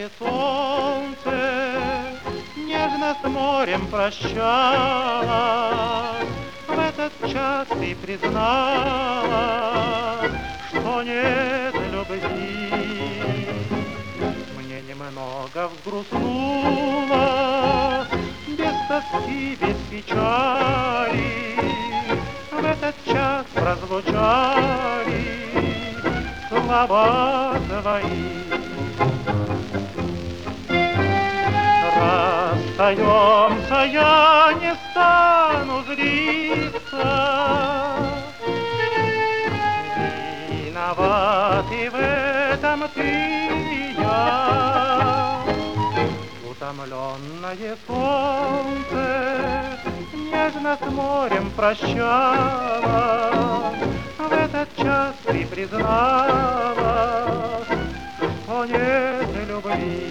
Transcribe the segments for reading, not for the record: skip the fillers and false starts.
Утомленное солнце нежно с морем прощалось. В этот час ты призналась, что нет любви. Мне немного взгрустнуло, без тоски, без печали. В этот час прозвучали слова твои. Расстаемся, я не стану злиться. Виноваты в этом ты и я. Утомленное солнце нежно с морем прощалось. В этот час ты призналась, что нет любви.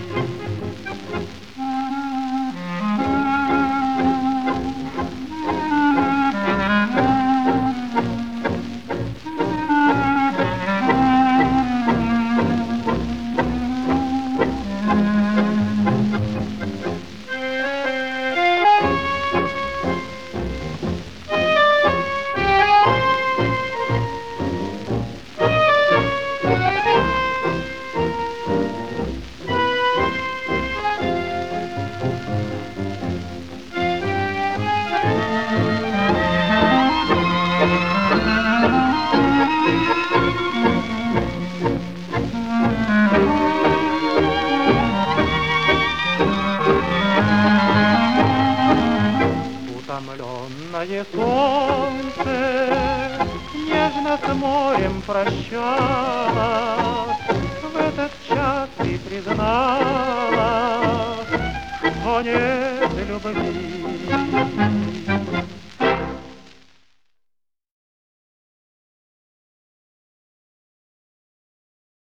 Утомленное солнце нежно с морем прощалось. В этот час ты призналась, что нет любви.